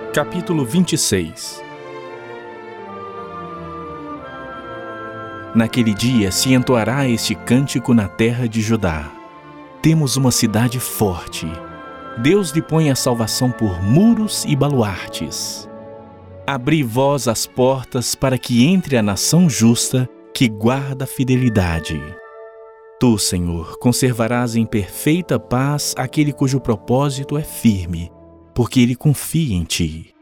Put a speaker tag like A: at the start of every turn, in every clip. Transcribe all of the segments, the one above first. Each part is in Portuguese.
A: Capítulo 26. Naquele dia se entoará este cântico na terra de Judá. Temos uma cidade forte. Deus lhe põe a salvação por muros e baluartes. Abri vós as portas para que entre a nação justa que guarda a fidelidade. Tu, Senhor, conservarás em perfeita paz aquele cujo propósito é firme, porque ele confia em ti.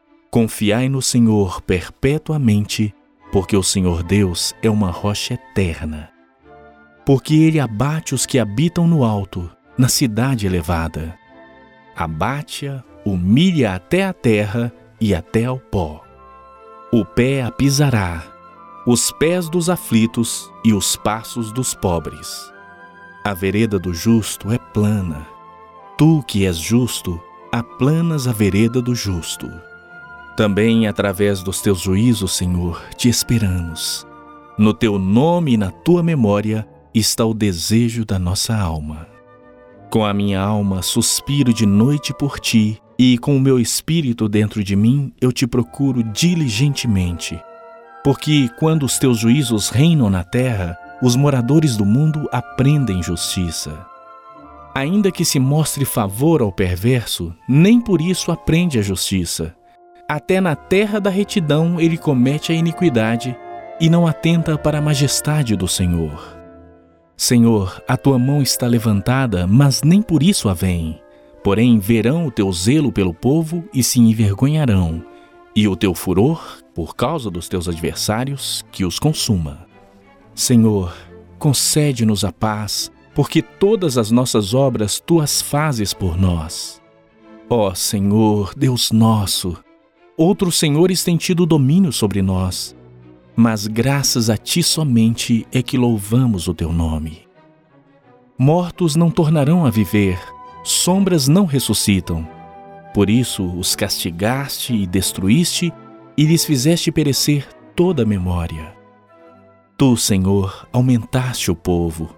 A: Confiai no Senhor perpetuamente, porque o Senhor Deus é uma rocha eterna. Porque ele abate os que habitam no alto, na cidade elevada. Abate-a, humilha até a terra e até ao pó. O pé a pisará, os pés dos aflitos e os passos dos pobres. A vereda do justo é plana. Tu que és justo, aplanas a vereda do justo. Também através dos teus juízos, Senhor, te esperamos. No teu nome e na tua memória está o desejo da nossa alma. Com a minha alma suspiro de noite por ti, e com o meu espírito dentro de mim eu te procuro diligentemente. Porque quando os teus juízos reinam na terra, os moradores do mundo aprendem justiça. Ainda que se mostre favor ao perverso, nem por isso aprende a justiça. Até na terra da retidão ele comete a iniquidade e não atenta para a majestade do Senhor. Senhor, a tua mão está levantada, mas nem por isso a veem. Porém, verão o teu zelo pelo povo e se envergonharão, e o teu furor, por causa dos teus adversários, que os consuma. Senhor, concede-nos a paz, porque todas as nossas obras tu as fazes por nós. Ó Senhor, Deus nosso, outros senhores têm tido domínio sobre nós, mas graças a ti somente é que louvamos o teu nome. Mortos não tornarão a viver, sombras não ressuscitam. Por isso os castigaste e destruíste, e lhes fizeste perecer toda a memória. Tu, Senhor, aumentaste o povo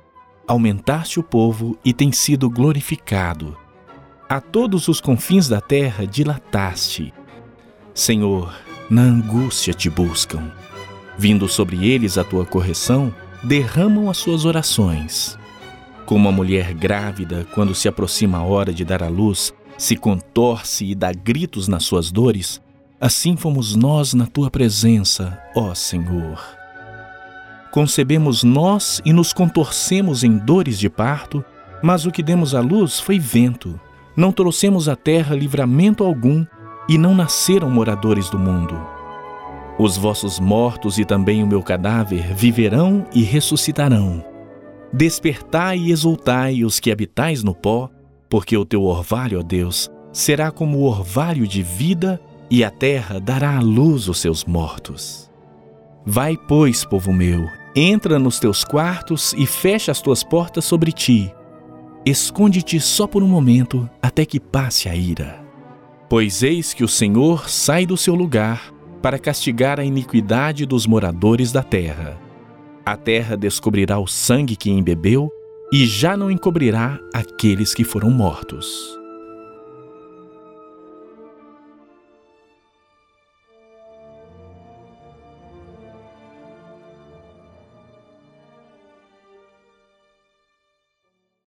A: e tem sido glorificado. A todos os confins da terra dilataste. Senhor, na angústia te buscam. Vindo sobre eles a tua correção, derramam as suas orações. Como a mulher grávida, quando se aproxima a hora de dar à luz, se contorce e dá gritos nas suas dores, assim fomos nós na tua presença, ó Senhor. Concebemos nós e nos contorcemos em dores de parto, mas o que demos à luz foi vento. Não trouxemos à terra livramento algum, e não nasceram moradores do mundo. Os vossos mortos e também o meu cadáver viverão e ressuscitarão. Despertai e exultai os que habitais no pó, porque o teu orvalho, ó Deus, será como o orvalho de vida, e a terra dará à luz os seus mortos. Vai, pois, povo meu, entra nos teus quartos e fecha as tuas portas sobre ti. Esconde-te só por um momento, até que passe a ira. Pois eis que o Senhor sai do seu lugar para castigar a iniquidade dos moradores da terra. A terra descobrirá o sangue que embebeu e já não encobrirá aqueles que foram mortos.